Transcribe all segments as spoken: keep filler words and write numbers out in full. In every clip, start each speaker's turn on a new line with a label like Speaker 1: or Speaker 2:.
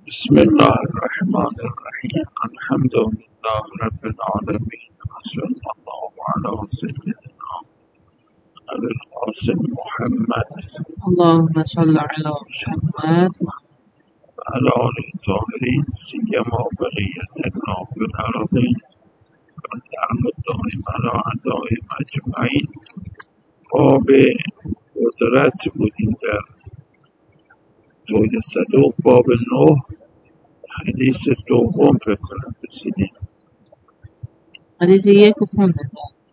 Speaker 1: بسم الله الرحمن الرحیم. الحمد لله رب العالمین و صلی الله علی سیدنا ابی القاسم محمد
Speaker 2: اللهم صل على محمد
Speaker 1: و علی آله الطاهرین سیما بقیة الله فی الارضین و الدعوة الدائم علی اعدائهم اجمعین. باب قدرت بودیم در زوج صدوق، باب نه، حدیث دوم فکر کنم رسیدیم.
Speaker 2: حدیث یک و خونده.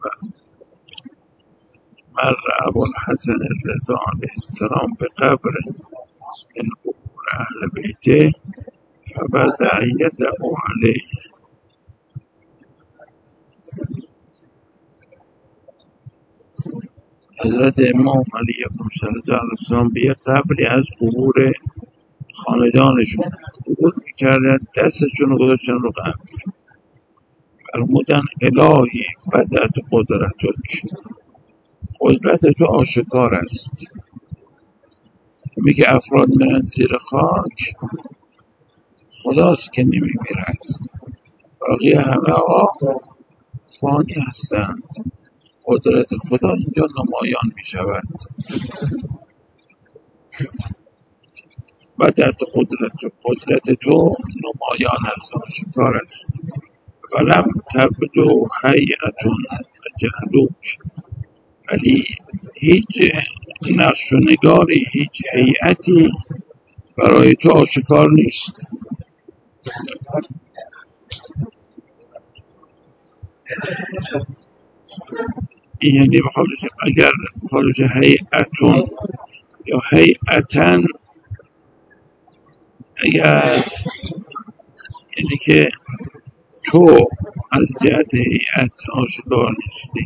Speaker 1: مر ابوالحسن الرضا علیه السلام بقبر من قبور اهل بیته فوضع یده علیه. حضرت امام علی بن موسی رضا علیه السلام به یک قبری از قبور خاندانشون عبور میکردن، دستشون رو گذاشتن رو قبر، فرمودن الهی بدت قدرتک، قدرت تو آشکار است. میگه افراد میرن زیر خاک، خداست که نمیمیرد، باقی همه آقا فانی هستند. قدرت خدا اینجا نمایان می شود. بدت قدرت قدرت تو نمایان است، آشکار است. ولم تبدو هیئتون جهلوک، ولی هیچ نقش و نگاری، هیچ هیئتی برای تو آشکار نیست. این یعنی بخواد اگر بخواد هیئتون یا هیئتن، اگر یعنی که تو از جهت هیئت آشکار نیستی.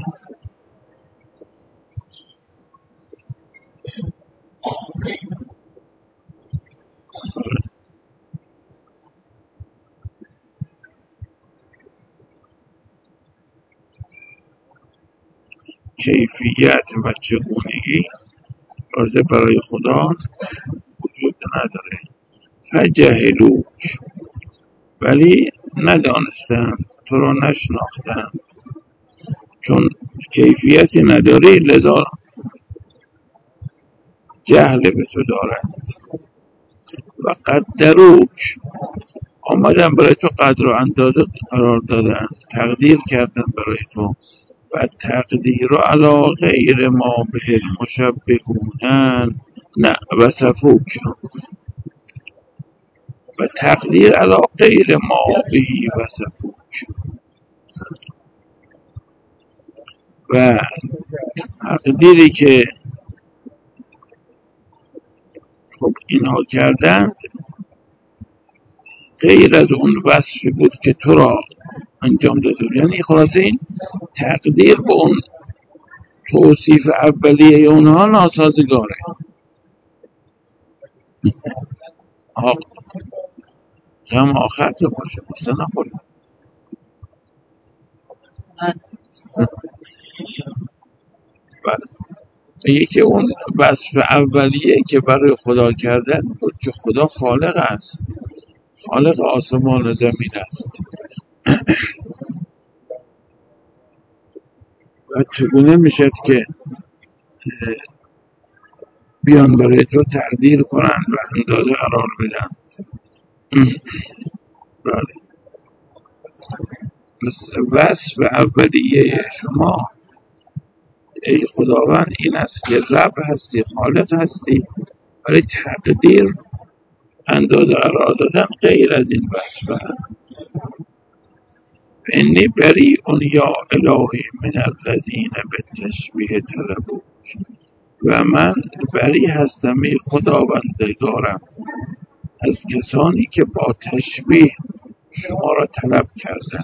Speaker 1: کیفیت و چگونگی راضی برای خدا وجود نداره. فجهلوک، ولی ندانستند، تو را نشناختند، چون کیفیتی نداری لذا جهل به تو دارند. و قدروک، آمدن برای تو قدر و اندازه قرار دادن، تقدیر کردن برای تو. و تقدیر علی غیر ما به المشبهون نه وصفوک، و تقدیر علی غیر ما بهی وصفوک، و تقدیری که خب اینها کردند غیر از اون وصفی بود که تو را انجام داده. یعنی خلاصه این تقدیر با اون توصیف اولیه اونها ناسازگاره. آقا غم آخر تو باشه، بسته نخوری. بله. میگه که اون وصف اولیه که برای خدا کردن بود که خدا خالق است، خالق آسمان و زمین است. و چگونه میشد که بیان برای تو تقدیر کنن و اندازه قرار بدن. بله. پس وصف اولیه شما ای خداوند این است که رب هستی، خالق هستی، ولی تقدیر، اندازه قرار دادن غیر از این وصف. انی بریء یا الهی من الذین بالتشبیه طلبوک، و من بری هستم ای خداوندگارم از کسانی که با تشبیه شما را طلب کردن.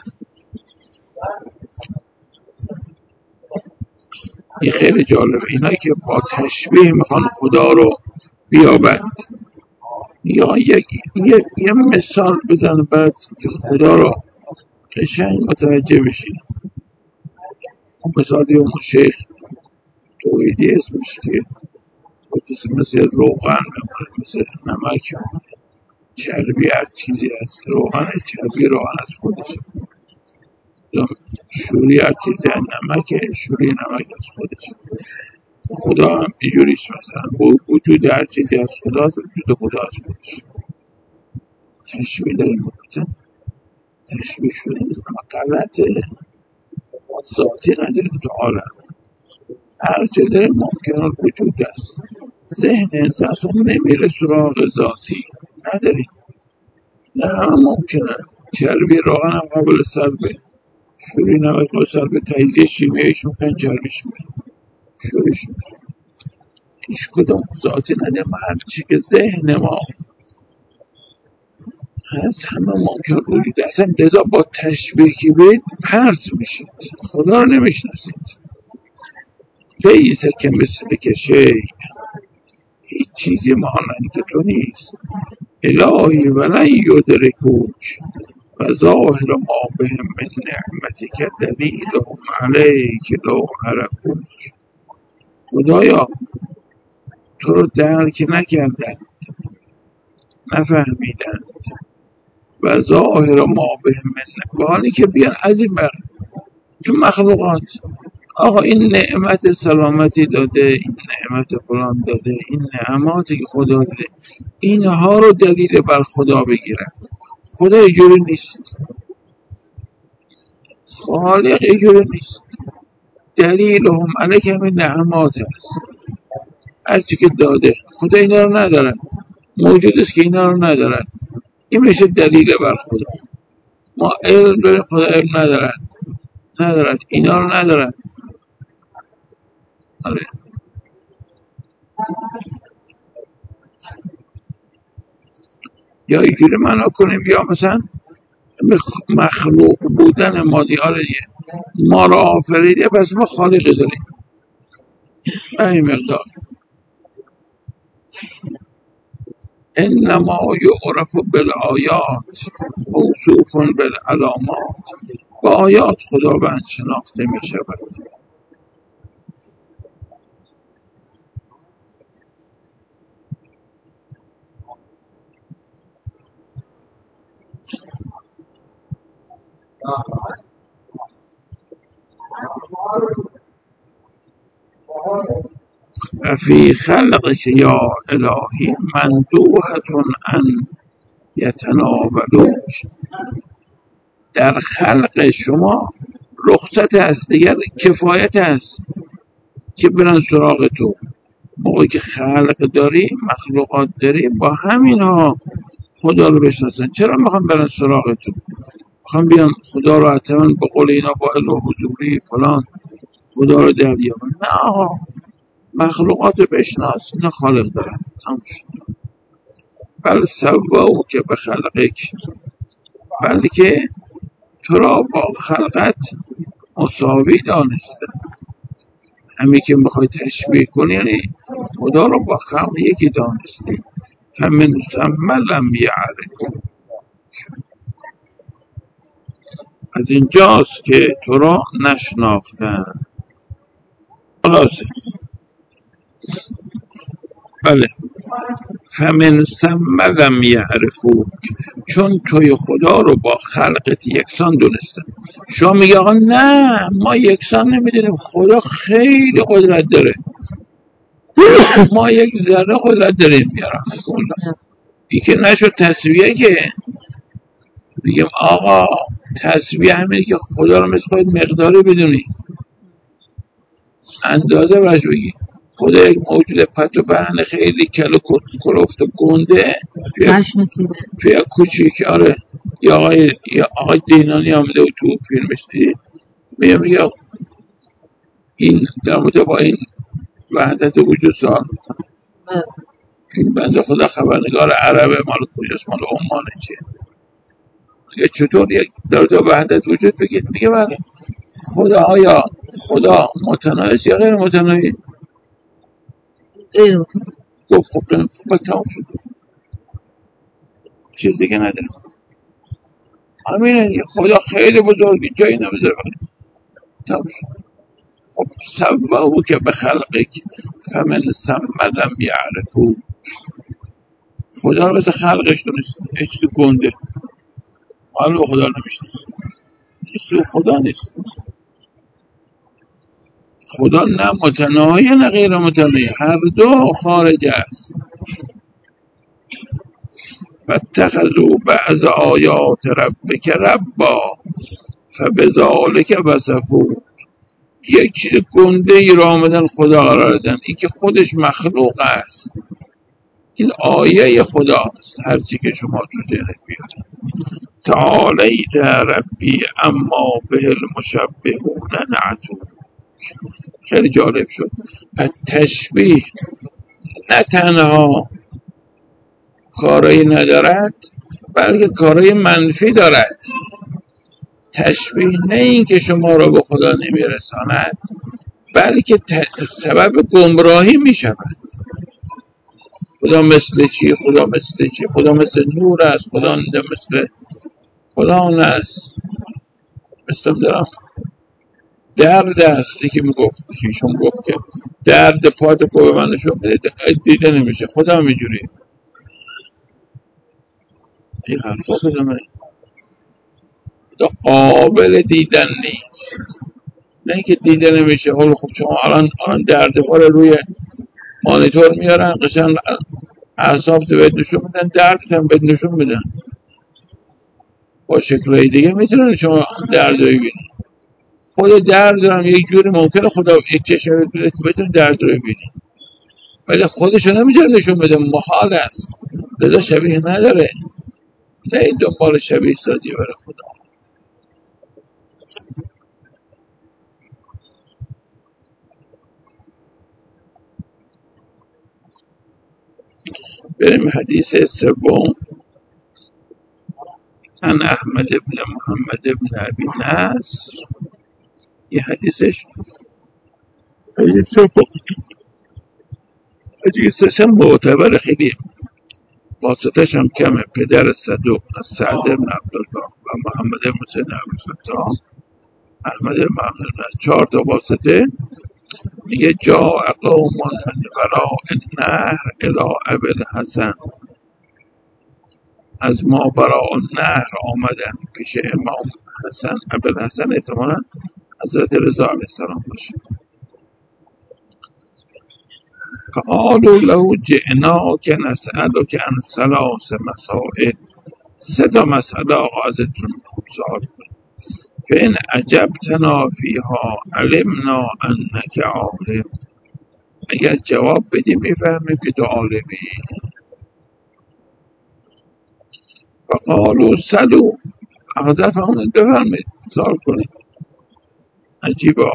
Speaker 1: این خیلی جالبه، اینایی که با تشبیه میخوان خدا رو بیابند. یا یک یک یه مثال بزن بعد که خدا رو قشنگ متوجه بشی. مثالی اون شیخ توحیدی اسمش که مثل روغن، مثل نمک، چربی هر چیزی هست، روغن چربی روغن از خودش، شوری هر چیزی هست، نمک شوری نمک از خودش. خدا هم اینجوریش، مثلا وجود هر چیزی از خدا هست، وجود خدا از خودش. تشبیه داریم بکنم، تشبیه شده غلطه، ذاتی نداریم تو عالم، هر چه داریم ممکنه وجود است. ذهن انسان اصلا نمیره سراغ ذاتی، نداریم، نه همه ممکنه. چربی روغن هم قابل سلبه، شوری نمک قابل سلبه، تجزیه شیمیاییش میکنن چربیش میره، شوریش میره. هیچ کدوم ذاتی نداریم، هرچی که ذهن ما هست همه ممکن وجود. اصلا لذا با تشبیه که بید پرت میشید، خدا رو نمیشناسید. لیسه که مثل که شی، هیچ چیزی مانند تو نیست. الهی ولن یدرکوک و ظاهر ما بهم من نعمتک دلیلهم علیک لو حرکوک. خدایا تو رو درک نکردند، نفهمیدند. و ظاهر ما بهم من، به حالی که بیان از این بر تو مخلوقات، آقا این نعمت سلامتی داده، این نعمت فلان داده، این نعماتی که خدا داده، اینها رو دلیل بر خدا بگیرن. خدا اینجوری نیست، خالق اینجوری نیست. دلیلهم علیک همین نعمات هست، هرچی که داده خدا اینا رو ندارد، موجود است که اینا رو ندارد، این میشه دلیل بر خدا. ما علم داریم، خدا علم ندارد، ندارد اینا رو ندارد. آره. یا اینجوری معنا کنیم، یا مثلا مخلوق بودن ما دیاره، ما را آفریده پس ما خالقی داریم، این مقدار. انما یعرف بالآیات موصوف بالعلامات، با آیات خداوند شناخته می شود. و فی خلقک یا الهی مندوحة ان یتناولوک، در خلق شما رخصت است، دیگر کفایت است که برن سراغ تو. موقعی که خلق داری، مخلوقات داری، با همین ها خدا رو بشناسن. چرا میخوام برن سراغ تو؟ میخوام بیان خدا رو حتما به قول اینا با علم و حضوری فلان خدا رو در بیارن. نه آقا، مخلوقات رو بشناس، اینا خالق دارن. بل سواه که به خلقک، بلکه تو را با خلقت مساوی دانسته. همین که میخوای تشبیه کنی یعنی خدا رو با خلق یکی دانستی. فمن ثم لم یعرف، از اینجاست که تو را نشناختن. خلاصه بله، فمن ثم لم یعرفوک، چون توی خدا رو با خلقت یکسان دونستن. شما میگه آقا نه ما یکسان نمیدونیم، خدا خیلی قدرت داره، ما یک ذره قدرت داریم. یا رحمت الله، این که نشد تسویه، که میگیم آقا تسویه همینه که خدا رو مثل خود مقداری بدونی، اندازه برش بگی. خدا یک موجود پت و پهن خیلی کل و کلفت و گنده توی توی کوچیک. آره، یا آقای یا آقای دینانی آمده و تو فیلمش دید، میگه میگه این در مورد با این وحدت وجود سوال میکنه. این بنده خدا خبرنگار عربه، مال کجاست؟ مال عمانه. چیه میگه چطور یک در مورد وحدت وجود بگید؟ میگه بله. خدا آیا خدا متناهی است یا غیر متناهی؟ گفت خب بس تمام شد، چیز دیگه نداره. همینه، خدا خیلی بزرگی، جایی نمیذاره. تمام شد. خب سواه که به خلقک فمن ثم لم یعرفو، خدا رو مثل خلقش دونست، یه چیز گنده، حالا به خدا نمیشنست. این سو خدا نیست. خدا نه متناهی نه غیر متناهی، هر دو خارج است. و اتخذوا بعض آیات ربک ربا فبذالک وصفوا. یک چیز گنده ای را آمدن خدا قرار دادن، این که خودش مخلوق است. این آیه خداست، هرچی که شما تو ذهنت بیاد. تعالیت ربی اما به المشبهون نعتو. خیلی جالب شد. پس تشبیه نه تنها کارایی ندارد بلکه کارای منفی دارد. تشبیه نه این که شما را به خدا نمیرساند بلکه سبب گمراهی می شود. خدا مثل چی؟ خدا مثل چی؟ خدا مثل نور است، خدا مثل خدا است، مثل دارم درد است. یکی میگفت، یکیشون گفت که درد پات کو به من نشون بده، دیده نمیشه. خدا هم اینجوری. این حرفا بدم خدا قابل دیدن نیست، نه اینکه دیده نمیشه. حالا خب شما الان الان درد پا رو روی مانیتور میارن، قشنگ اعصاب تو بهت نشون میدن، دردت هم بهت نشون میدن. با شکلهای دیگه میتونن شما درد رو ببینی. خود درد هم یک جوری ممکنه خدا یک چشم بده که بتونی درد رو ببینی، ولی خودشو نمیتونه نشون بده، محال است. لذا شبیه نداره. نه این دنبال شبیه سازی برای خدا. بریم حدیث سوم. عن احمد بن محمد بن ابی نصر. یه حدیثش حدیث حدیثش هم معتبر، خیلی واسطش هم کمه. پدر صدوق از سعد بن عبدالله و محمد بن حسین عبدالفتاح احمد بن محمد بن، چهار تا واسطه. میگه جاء قوم من وراء النهر الی ابی الحسن. از ما براء النهر آمدن پیش امام حسن. ابی الحسن احتمالا حضرت رضا علیه السلام باشه. فقالوا له جئناک نسألک عن ثلاث مسائل. سه تا مسئله آقا ازتون سوال کنیم. فإن عجبتنا فیها علمنا انک عالم. اگر جواب بدی میفهمیم که تو عالمی. فقالوا سلوا. حضرت فرمودند بفرمایید سوال کنید. عجیبه،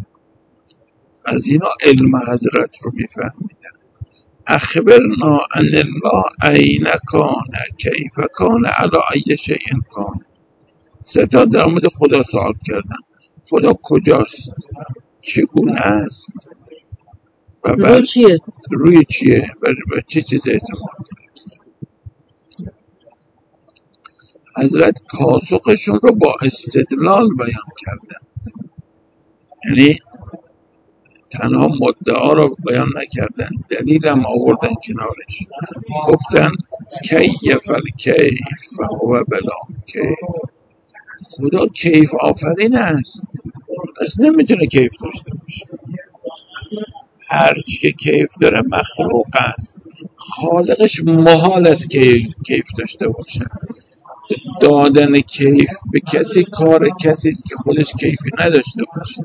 Speaker 1: از اینا علم حضرت رو میفهمیدن. اخبرنا ان الله عین کان کیف کان علی ای شیء کان. سه تا در مورد خدا سوال کردن. خدا کجاست، چگونه است و
Speaker 2: روی
Speaker 1: بر
Speaker 2: چیه؟
Speaker 1: روی چیه، بر, بر چه چیز اعتماد. حضرت پاسخشون رو با استدلال بیان کردن، یعنی تنها مدعا رو بیان نکردن، دلیل هم آوردن کنارش. گفتن کیف الکیف فهو بلا کیف. خدا کیف آفرین است، پس نمیتونه کیف داشته باشه. هرچی که کیف داره مخلوق است، خالقش محال است که کیف داشته باشه. دادن کیف به کسی کار کسی است که خودش کیفی نداشته باشه.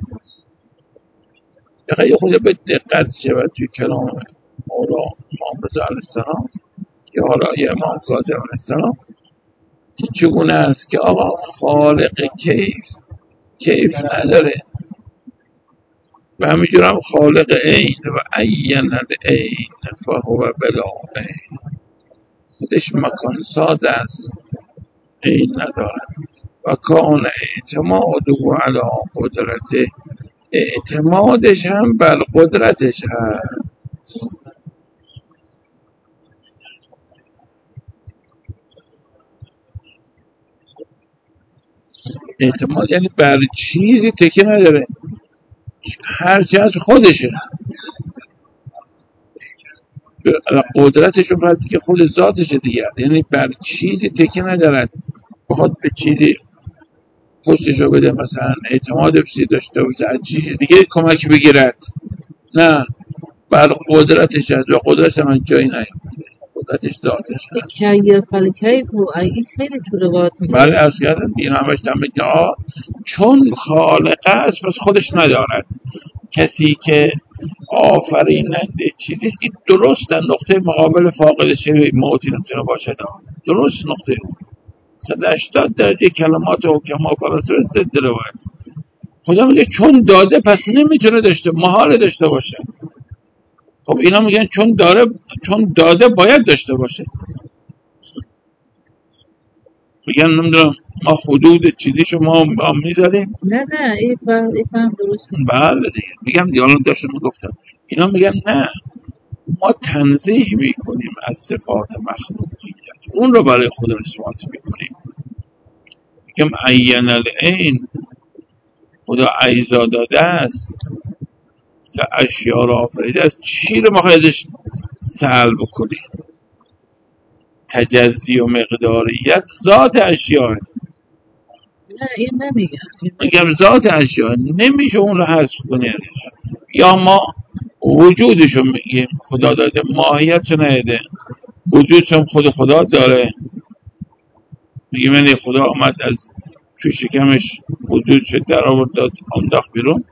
Speaker 1: یه خود به دقت شود توی کلام مولا امام رضا علیه السلام یا حالا امام کاظم علیه السلام که چگونه است که آقا خالق کیف کیف نداره، و همینجور هم خالق عین و عین العین فهو بلا عین. خودش مکان ساز است، عین نداره. و کان اعتماده علی قدرته. اعتمادش هم بر قدرتش هست. اعتماد یعنی بر چیزی تکیه نداره، هرچی از خودشه. و قدرتشون پس که خود ذاتشه دیگه، یعنی بر چیزی تکیه ندارد بخواد به چیزی پشتشو بده، مثلا اعتماد بسی داشته باشه از چیز دیگه کمک بگیرد، نه، بر قدرتش هست و قدرتش من جایی نیست، قدرتش ذاتش هست.
Speaker 2: کیف الکیف و این خیلی تو روایت
Speaker 1: بله ارز کردم این همش هم بگه چون خالق است پس خودش ندارد، کسی که آفریننده چیزیست. این درست در نقطه مقابل فاقد شیء موتی نمیتونه باشه، درست نقطه صد و هشتاد درجه کلمات حکما فلاسفه ضد روایت. خدا میگه چون داده پس نمیتونه داشته، محال داشته باشه. خب اینا میگن چون داره، چون داده باید داشته باشه. میگن نمیدونم ما حدود چیزی شما میذاریم.
Speaker 2: نه نه این فهم, این فهم درست نیست.
Speaker 1: بله دیگه میگم دیالوگ داشتم میگفتم اینا میگن نه ما تنزیه میکنیم از صفات مخلوقیت، اون رو برای خود اثبات میکنیم. میگم عین العین، خدا عیزا داده است که اشیا را آفریده است، چی رو میخوای ازش سلب کنی؟ تجزی و مقداریت ذات اشیاء.
Speaker 2: نه این نمیگم این
Speaker 1: میگم
Speaker 2: نمیگم
Speaker 1: ذات اشیاء نمیشه اون رو حذف کنی ازش. یا ما وجودشو میگیم خدا داده، ماهیتشو نداده، وجودشو خود خدا داره. میگیم یعنی خدا آمد از تو شکمش وجودشو در آورد داد انداخت بیرون.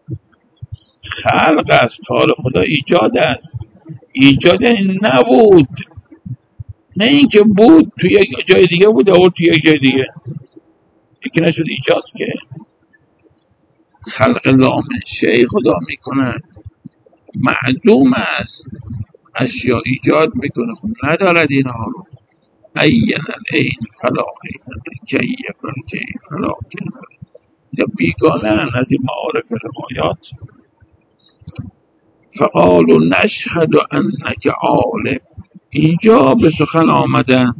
Speaker 1: خلق است، کار خدا ایجاد است. ایجاد یعنی نبود، نه اینکه بود تو یک جای دیگه بود آورد تو یک جای دیگه، یکی نشد ایجاد که. خلق لامن شیء خدا میکند، معدوم است، اشیا ایجاد میکنه، خب ندارد اینها رو. عین العین فلا عین کیف الکیف فلا کیف، یا بیگانه از این معارف روایات. فقالوا نشهد انک عالم، اینجا به سخن آمدن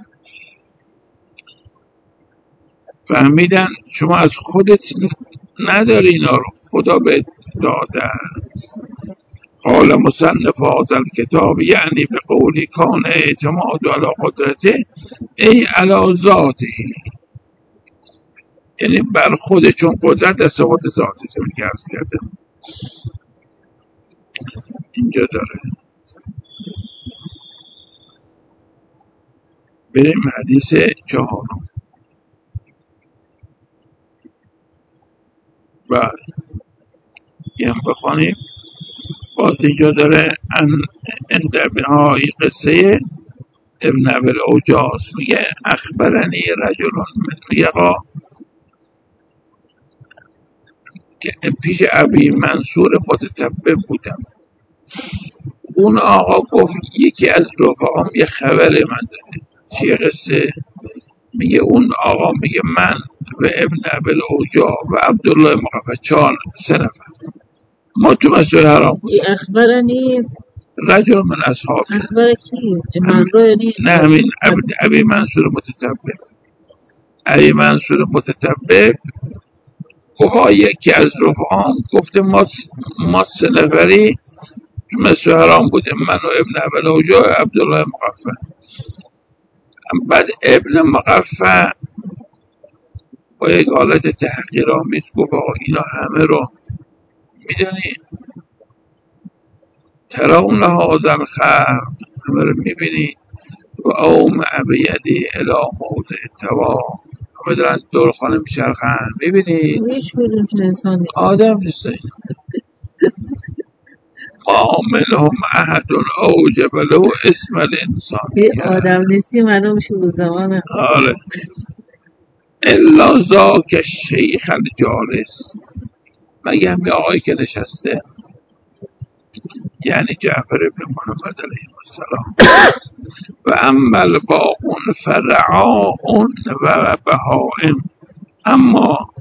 Speaker 1: فهمیدن شما از خودت نداری اینا رو، خدا به داده است. قال مصنف هذا الكتاب یعنی به قولی کان اعتماد علی قدرته ای علی ذاته، یعنی بر خود، چون قدرت در صفات ذاتش که عرض کردم اینجا داره. بریم حدیث چهارم. و یه هم بخوانیم باز اینجا داره ان انتبه قصه ابن ابی الاوجاز میگه اخبرنی رجل، میگه آقا که پیش ابی منصور متتبع بودم، اون آقا گفت یکی از رفقام یه خبر من داده. چیه قصه؟ میگه اون آقا میگه من و ابن ابی الاوجاع و عبدالله مقفع، چهار سه نفر ما تو مسجد حرام بودیم.
Speaker 2: اخبرنی
Speaker 1: رجل من اصحابی،
Speaker 2: اخبر کی
Speaker 1: هم
Speaker 2: منظور یعنی
Speaker 1: نه همین ابی منصور متتبع، ابی منصور متتبع گفت یکی از رفقام گفته ما ما سه نفری تو مسجد حرام بودیم، من و ابن ابی الاوجاع و عبدالله مقفع. بعد ابن مقفع با یک حالت تحقیرآمیز گفت آقا اینا همه رو میدونی، ترون هذا الخلق، همه رو میبینی، و اومع بیدی الی موضع التوا، همه دارن دور خانه میچرخن، میبینی
Speaker 2: هیچ کدومشون انسان نیست.
Speaker 1: آدم نیستن. ما منهم احد اوجب له اسم
Speaker 2: یه
Speaker 1: الانسانیه.
Speaker 2: آدم نیستی معلوم میشه به زمان.
Speaker 1: آره الا ذاک الشیخ الجالس، مگه همین آقایی که نشسته، یعنی جعفر ابن محمد علیه السلام. و اما الباقون فرعاون و بهائم، اما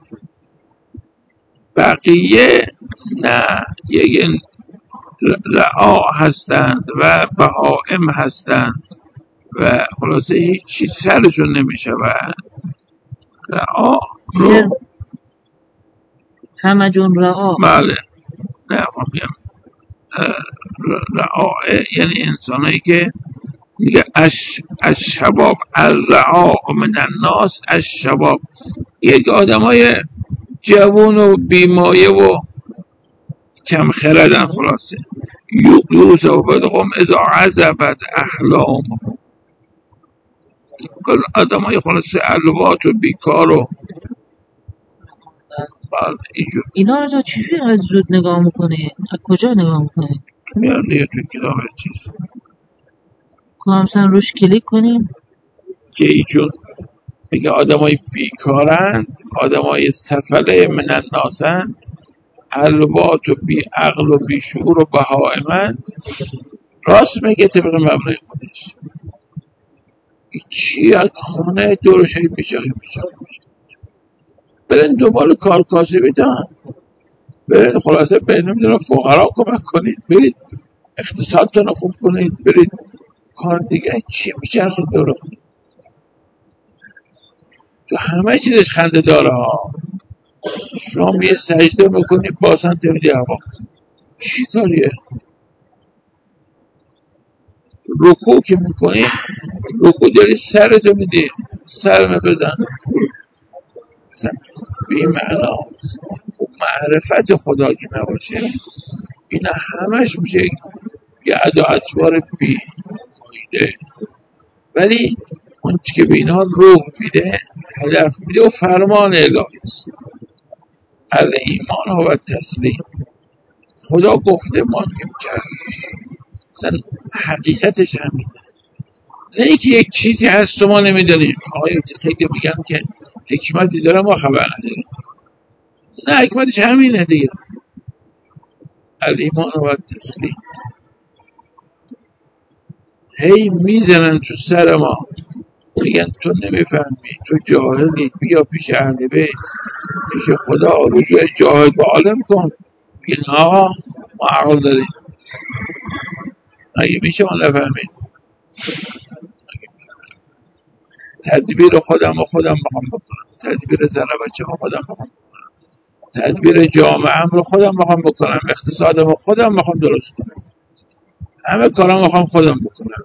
Speaker 1: بقیه نه، یک رعا هستند و بهائم هستند و خلاصه هیچی سرشون نمیشه. و رعا
Speaker 2: هر
Speaker 1: رو،
Speaker 2: همه جون رعا.
Speaker 1: بله، نه میگم رعاع یعنی انسانایی که میگه اش الشباب الرعاع من الناس الشباب، یک آدمای جوون و بیمایه و کم خردن خلاصه. یوسف بدقم اذا عزبت احلام، کل آدمای خلاصه الوات و بیکار و بعد اینجور
Speaker 2: اینا رو تا چجوری از زود نگاه میکنه؟ از کجا نگاه میکنه؟
Speaker 1: میان دیگه توی کتاب چیز
Speaker 2: که همسن روش کلیک کنیم.
Speaker 1: که ایشون میگه آدمای بیکارند، آدمای سفله من الناسند، الوات و بی عقل و بی شعور و بهائمند. راست میگه طبق مبنای خودش. چی از خونه دورش های بیچاری بیچاری برین دنبال کار کاسبی تن، برین خلاصه به نمیدونم فقرا کمک کنید، برید اقتصادتون رو خوب کنید، برید کار دیگه. چی میچرخید دور خود تو همه چیزش خنده داره ها. شما یه سجده میکنی بازم تمیدی هوا، چی کاریه؟ رکوع که میکنی، رکوع داری سرتو میدی، سرمه بزن مثلا بی معنا. معرفت خدا که نباشه اینا همش میشه یه ادا اطوار بی فایده. ولی اون که به اینها روح میده، هدف میده و فرمان الهی است. الایمان و تسلیم. خدا گفته ما میگیم کردش، مثلا حقیقتش همین. نه اینکه یک چیزی هست و ما نمیدونیم. آقای خیلی میگن که حکمتی داره ما خبر نداریم. نه، حکمتش همینه دیگه. الایمان و تسلیم. هی میزنن تو سر ما، میگن تو نمیفهمی، تو جاهلی، بیا پیش اهل بیت، پیش خدا رجوع جاهل به عالم کن. میگن آقا ما عقل داریم، اگه میشه ما نفهمیم. تدبیر خودم و خودم میخوام بکنم، تدبیر زن و بچه ما خودم میخوام، تدبیر جامعه رو خودم میخوام بکنم، اقتصادم رو خودم میخوام درست کنم، همه کارام میخوام خودم بکنم.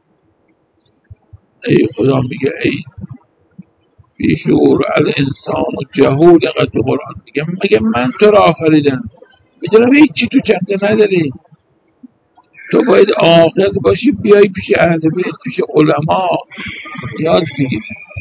Speaker 1: ای خدا میگه ای بیشعور الانسان و جهول. قد تو قرآن میگه مگه من تو را آفریدم میدونم هیچی تو چنته نداری. تو باید عاقل باشی، بیای پیش اهل بیت، پیش علما یاد بگیری.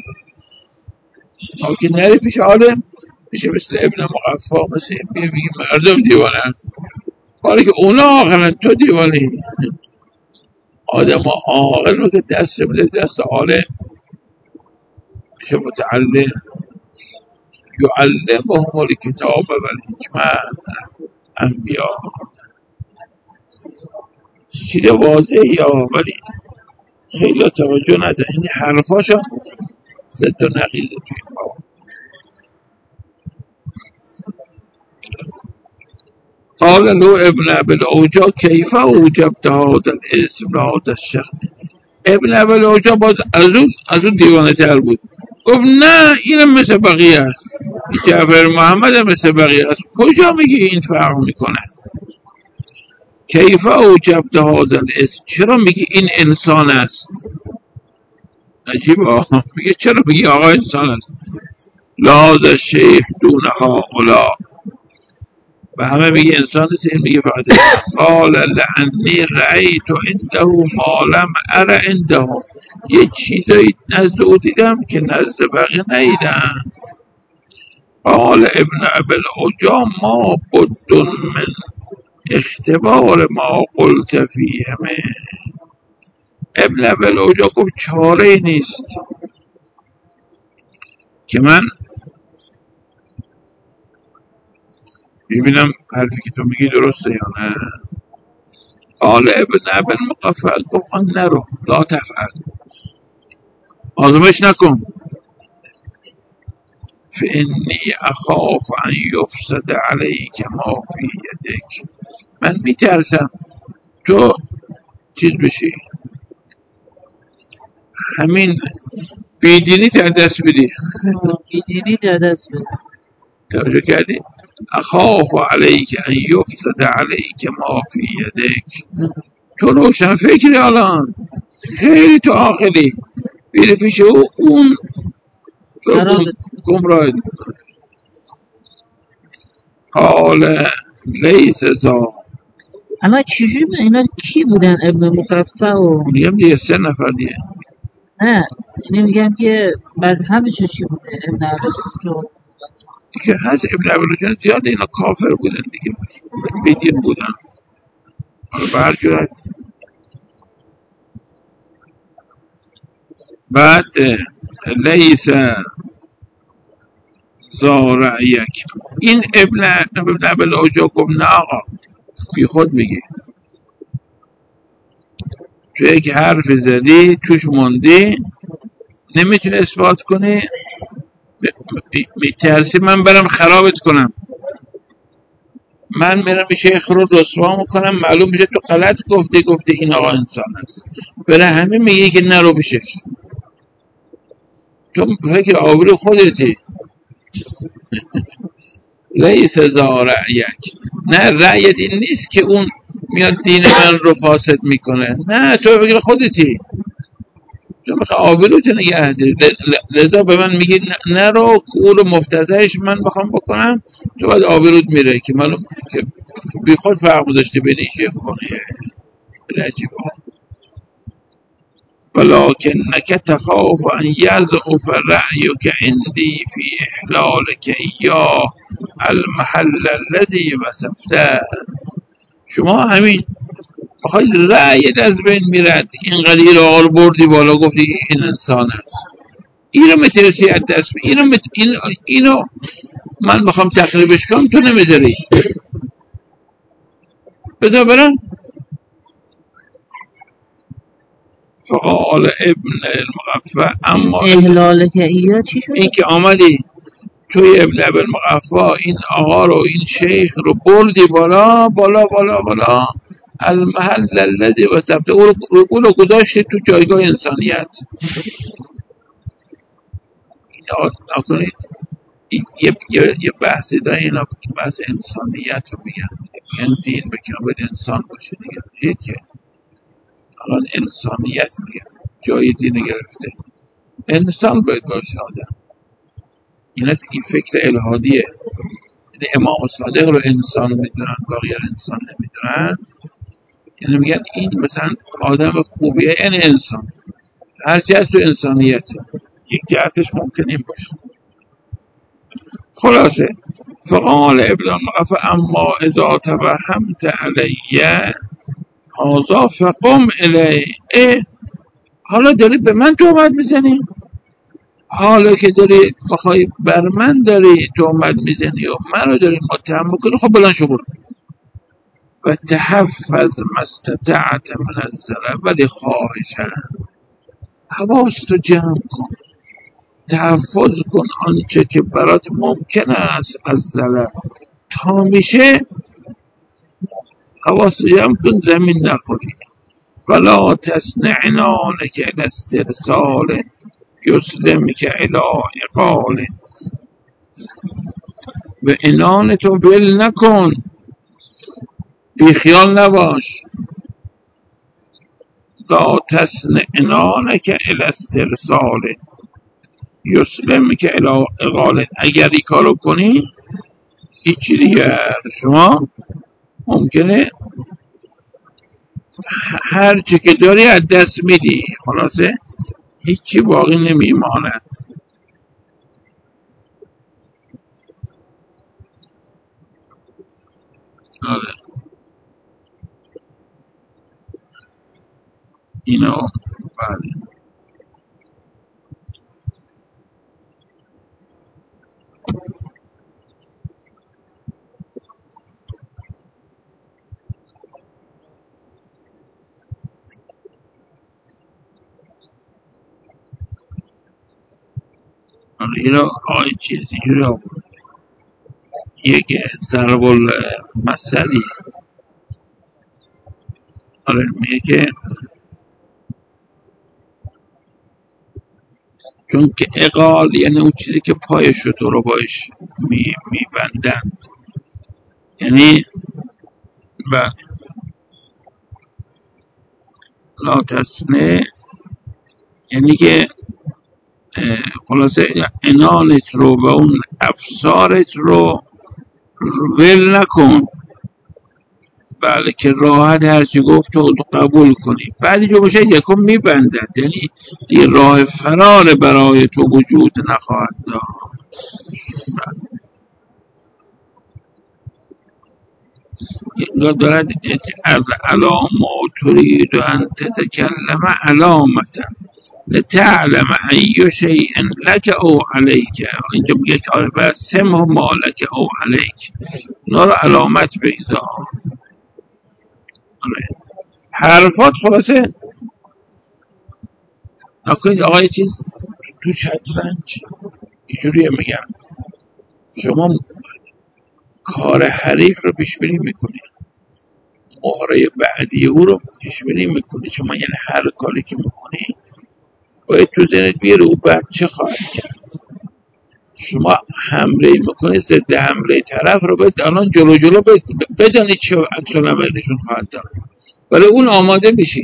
Speaker 1: اما که نری پیش عالم، میشه مثل ابن مقفا، مثل این بیا بگی مردم دیوانه هست، حالی که اونا عاقلن تو دیوانه. آدم عاقل رو که دست بده دست عالم، میشه متعلم. یعلمهم الکتاب و الحکمه. انبیا چیز واضحی ها، ولی خیلی توجه نده. این حرفاشا ضد و نقیضه توی این باب. قال له ابن ابي الاوجاع كيف اوجبت هذا الاسم لهذا الشخص. ابن ابي الاوجاع باز از اون از اون دیوانه تر بود. گفت نه اینم مثل بقیه است، جعفر محمد هم مثل بقیه است. کجا میگه این فرق میکنه؟ کیف اوجبت هذا الاسم، چرا میگی این انسان است؟ عجیبه. میگه چرا میگی آقا انسان است؟ لحاظ شیخ دون هؤلاء، و همه میگه انسان است، این میگه فقط انسان. قال لعنی رأیت عنده ما لم ار عنده، یه چیزایی نزد او دیدم که نزد بقیه ندیدم. قال ابن ابی العجا ما بد من اختبار ما قلت فیهم. ابن ابی العجا گفت چاره نیست که من ببینم حرفی که تو میگی درسته یا نه. قال ابن ابی المقفع گفت من نرو، لا تفعل، آزمایش نکن. فانی اخاف ان یفسد علیک ما فی یدک، من میترسم تو چیز بشی، همین بیدینی در دست بدی.
Speaker 2: بیدینی در دست بده.
Speaker 1: توجه کردی؟ اخاف علیک ان یفسد علیک ما فی یدک. تو روشن فکری الان، خیلی تو عاقلی، بیره پیش او، اون تو
Speaker 2: خرابه.
Speaker 1: گمراه میکنه. قال لیس زا.
Speaker 2: اما چجوری بود اینا کی بودن؟ ابن مقفع و
Speaker 1: میگم دیگه سه نفر دیگه.
Speaker 2: نه، اینه میگم که مذهبش چی بوده ابن عبدالجون؟
Speaker 1: که هست ابن عبدالجان زیاد اینا کافر بودن دیگه، بیدین بودن. حالا به هر جورت بعد لیس زارعیک. این ابن ابن عبدالعجا گفت نه آقا، بی خود میگه، تو یک حرف زدی توش موندی نمیتونی اثبات کنی، میترسی من برم خرابت کنم، من میرم شیخ رو رسوا میکنم، معلوم میشه تو غلط گفتی، گفتی این آقا انسان است، برای همه میگه که نرو پیشش، تو فکر آبرو خودتی. لیس ذا رأیک، نه رأیت این نیست که اون میاد دین من رو فاسد میکنه، نه تو فکر خودتی، تو میخوای آبروت نگه داری، لذا به من میگی نرو او رو مفتتحش من بخوام بکنم، تو باید آبروت میره که من که بی خود فرق داشته بین این شیخ کنه. عجیبه. ولكنك تخاف أن يضعف رأيك عندي في إحلالك إياه المحل الذي وصفته. شما همین بخوای رأیت از بین میرد، اینقدر این آقا رو بردی بالا گفتی این انسان است، اینو میترسی از دست، اینو مت... اینو, اینو من بخوام تقریبش کنم تو نمیذاری، بذار برم. فقال ابن المغفى
Speaker 2: این
Speaker 1: اما
Speaker 2: احلال که ایا چی شد؟
Speaker 1: این که آمدی توی ابن المغفى این آقا رو، این شیخ رو بردی بالا بالا بالا بالا، المحل الذي وصفته، او رو گذاشتی تو جایگاه انسانیت. این نکنید یه, یه, یه بحثی داره، اینا بحث انسانیت رو میگن، میگن دین به کمال انسان باشه دیگه، دید که الان انسانیت میگن جای دین گرفته، انسان باید باشه آدم. اینا این فکر الهادیه، امام صادق رو انسان میدونن، باقی انسان نمیدونن، یعنی میگن این مثلا آدم خوبیه، یعنی انسان، هرچی از تو انسانیته، یک جهتش ممکن این باشه. خلاصه فقال ابن المغفى اما اذا توهمت علیه هذا فقم الیه. حالا داری به من تهمت میزنی، حالا که داری بخوای بر من داری تهمت میزنی و منو داری متهم میکنی، خب بلند شو برو و تحفظ ما استطعت من الزرع، ولی خواهشن حواستو جمع کن، تحفظ کن آنچه که برات ممکن است از زرع، تا میشه حواستو جمع کن زمین نخوری. ولا تصنع نالک الی استرسال یسلمک الی اقال، و انان تو ول نکن، بیخیال نباش. لا تصنع نالک الی استرسال یسلمک الی اقال، اگر این کارو کنی هیچی دیگر شما ممکنه هر چی که داری از دست میدی، خلاصه هیچی باقی نمیماند. آره اینو بله. آره اینو آی چیزی جوری آورد، یک ضرب المثلی. آره میگه که چون که اقال یعنی اون چیزی که پای شتر رو باش می میبندند، یعنی و لا تسنه یعنی که خلاصه انانت رو و اون افسارت رو ول نکن، بله که راحت هرچی گفت تو قبول کنی. بعدی جو باشه یکم میبندد، یعنی یه راه فرار برای تو وجود نخواهد داشت. انگار دارد علام و ترید و ان تتکلم علامتا لتعلم ای شیء لک او علیک. اینجا میگه که آره بس سمه ما لک او علیک، اونا رو علامت بگذار. آره. حرفات خلاصه نکنید آقای چیز تو شطرنج اینجوریه، میگم شما کار حریف رو پیش بینی میکنی، مهره بعدی او رو پیش بینی میکنی. شما یعنی هر کاری که میکنی باید تو ذهنت بیاره او بعد چه خواهد کرد. شما حمله میکنید ضد حمله طرف رو باید الان جلو جلو بدانید چه عکس العمل نشون خواهد داد، ولی اون آماده میشی.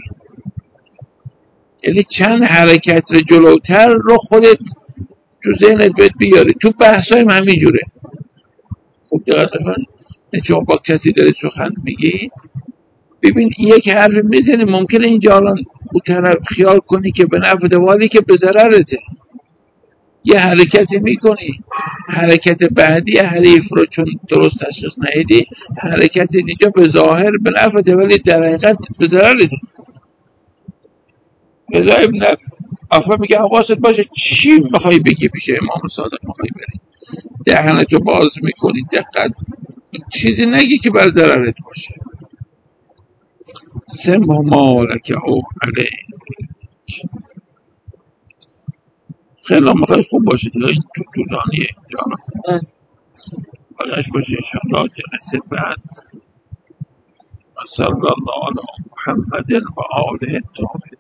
Speaker 1: یعنی چند حرکت جلوتر رو خودت تو ذهنت باید بیاری. تو بحثای هم همینجوره. خوب دقت کن، شما با کسی دارید سخن میگید، ببین یک حرف میزنی ممکنه اینجا الان اون طرف خیال کنی که به نفع والی که به ضررته، یه حرکتی میکنی، حرکت بعدی حریف رو چون درست تشخیص ندیدی، حرکت اینجا به ظاهر به نفعته ولی در حقیقت به ضررته. رضا ابن عفا میگه حواست باشه چی میخوای بگی پیش امام صادق، میخوای بری دهنتو باز میکنی، دقت چیزی نگی که بر ضررت باشه. سم مالک او علی. خیلی میخوای خوب باشه دیگه، این تو طولانیه جانا، باید باشه انشاءالله جلسه بعد. صلی الله علی محمد و آله الطاهرین.